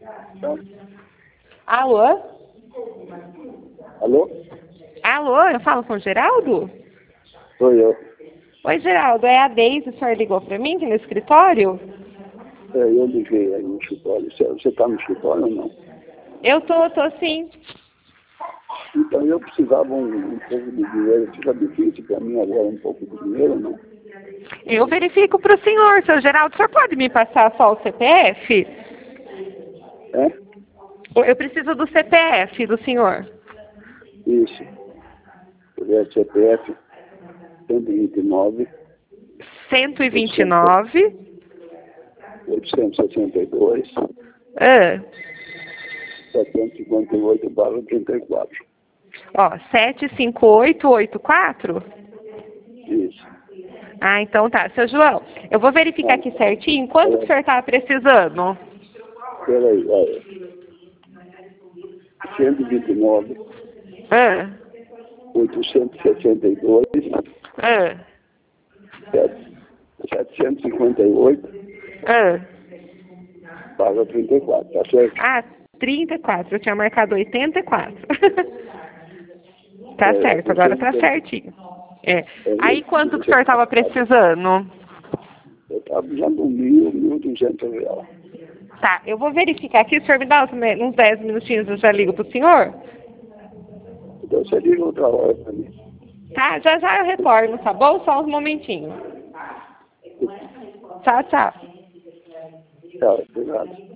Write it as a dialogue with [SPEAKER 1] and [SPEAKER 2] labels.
[SPEAKER 1] Tá.
[SPEAKER 2] Alô?
[SPEAKER 1] Alô?
[SPEAKER 2] Alô, eu falo com o Geraldo?
[SPEAKER 1] Sou eu.
[SPEAKER 2] Oi, Geraldo, é a Deise, o senhor ligou pra mim aqui no escritório?
[SPEAKER 1] Eu liguei aí no escritório. Você está no escritório ou não?
[SPEAKER 2] Eu tô sim.
[SPEAKER 1] Então eu precisava um pouco de dinheiro. Fica difícil para mim agora um pouco de dinheiro ou não?
[SPEAKER 2] Eu verifico pro senhor, seu Geraldo, o senhor pode me passar só o CPF?
[SPEAKER 1] É?
[SPEAKER 2] Eu preciso do CPF do senhor.
[SPEAKER 1] Isso. O CPF 129
[SPEAKER 2] 129.
[SPEAKER 1] 862
[SPEAKER 2] Ah,
[SPEAKER 1] 758/34.
[SPEAKER 2] ó, 75884?
[SPEAKER 1] Isso.
[SPEAKER 2] Ah, então tá. Seu João, eu vou verificar aqui certinho quanto que o senhor estava precisando.
[SPEAKER 1] Peraí, olha. 129
[SPEAKER 2] Ah,
[SPEAKER 1] 862
[SPEAKER 2] ah,
[SPEAKER 1] 758/34, tá certo?
[SPEAKER 2] ah, 34. Eu tinha marcado 84. Tá certo, agora tá certinho. É. Aí quanto que o senhor estava precisando?
[SPEAKER 1] Eu estava precisando de 1.200 reais.
[SPEAKER 2] Tá, eu vou verificar aqui, o senhor me dá uns 10 minutinhos, eu já ligo pro senhor?
[SPEAKER 1] Então você liga outra hora para mim.
[SPEAKER 2] Tá, já eu retorno, tá bom? Só uns momentinhos. Tchau, tchau.
[SPEAKER 1] Tchau, obrigado.